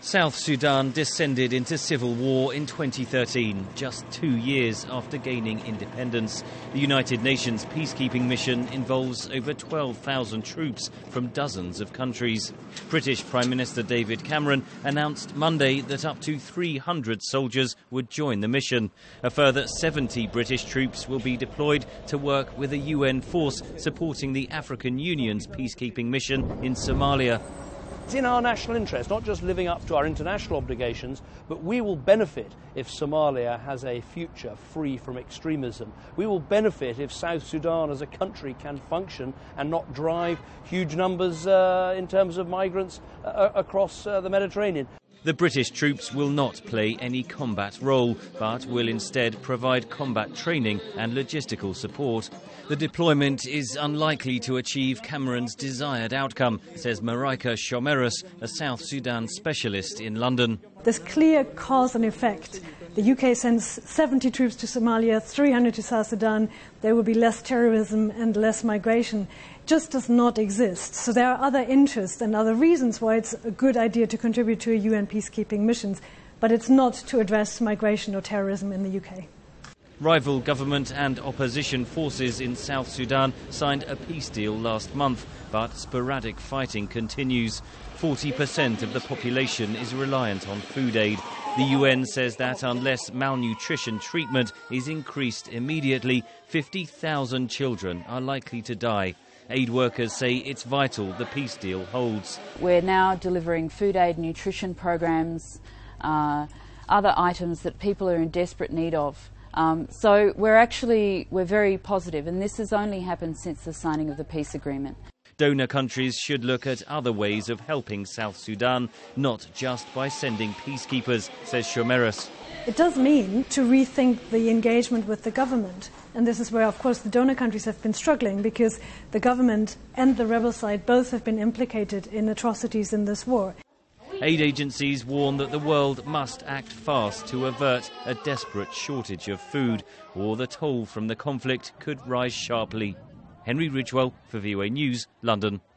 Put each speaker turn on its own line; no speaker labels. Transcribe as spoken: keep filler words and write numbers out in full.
South Sudan descended into civil war in twenty thirteen, just two years after gaining independence. The United Nations peacekeeping mission involves over twelve thousand troops from dozens of countries. British Prime Minister David Cameron announced Monday that up to three hundred soldiers would join the mission. A further seventy British troops will be deployed to work with a U N force supporting the African Union's peacekeeping mission in Somalia.
It's in our national interest, not just living up to our international obligations, but we will benefit if Somalia has a future free from extremism. We will benefit if South Sudan as a country can function and not drive huge numbers uh, in terms of migrants uh, across uh, the Mediterranean.
The British troops will not play any combat role, but will instead provide combat training and logistical support. The deployment is unlikely to achieve Cameron's desired outcome, says Marika Shomeris, a South Sudan specialist in London.
There's clear cause and effect. The U K sends seventy troops to Somalia, three hundred to South Sudan. There will be less terrorism and less migration. It just does not exist. So there are other interests and other reasons why it's a good idea to contribute to a U N peacekeeping missions, but it's not to address migration or terrorism in the U K.
Rival government and opposition forces in South Sudan signed a peace deal last month, but sporadic fighting continues. forty percent of the population is reliant on food aid. The U N says that unless malnutrition treatment is increased immediately, fifty thousand children are likely to die. Aid workers say it's vital the peace deal holds.
We're now delivering food aid, nutrition programs, uh, other items that people are in desperate need of. Um, so we're actually, we're very positive, and this has only happened since the signing of the peace agreement.
Donor countries should look at other ways of helping South Sudan, not just by sending peacekeepers, says Shomeris.
It does mean to rethink the engagement with the government. And this is where, of course, the donor countries have been struggling, because the government and the rebel side both have been implicated in atrocities in this war.
Aid agencies warn that the world must act fast to avert a desperate shortage of food, or the toll from the conflict could rise sharply. Henry Ridgwell for V O A News, London.